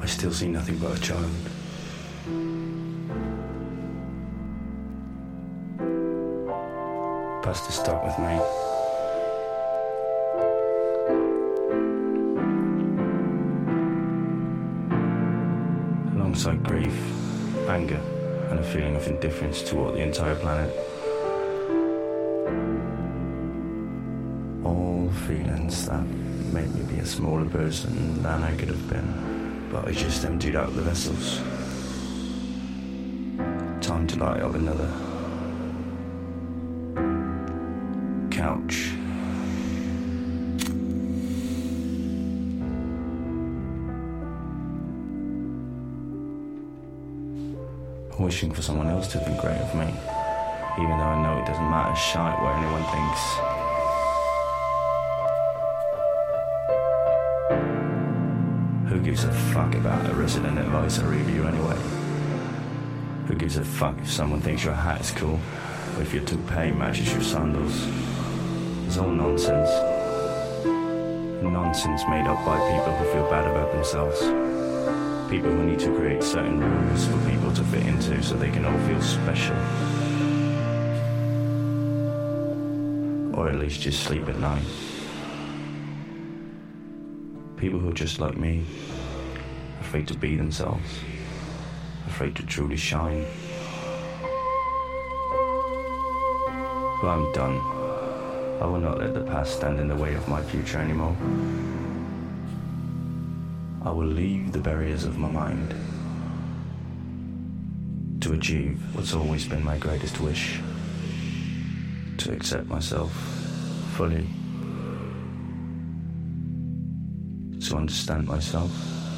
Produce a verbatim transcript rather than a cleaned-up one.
still see nothing but a child. Past is stuck with me. Alongside grief, anger, and a feeling of indifference toward the entire planet. All feelings that made me be a smaller person than I could have been, but I just emptied out the vessels. Time to light up another couch. Wishing for someone else to think great of me, even though I know it doesn't matter shite what anyone thinks. Who gives a fuck about a resident advisor review anyway? Who gives a fuck if someone thinks your hat is cool, or if your toupee matches your sandals? It's all nonsense. Nonsense made up by people who feel bad about themselves. People who need to create certain rules for people to fit into so they can all feel special. Or at least just sleep at night. People who are just like me, afraid to be themselves, afraid to truly shine. But I'm done. I will not let the past stand in the way of my future anymore. I will leave the barriers of my mind to achieve what's always been my greatest wish, to accept myself fully, to understand myself.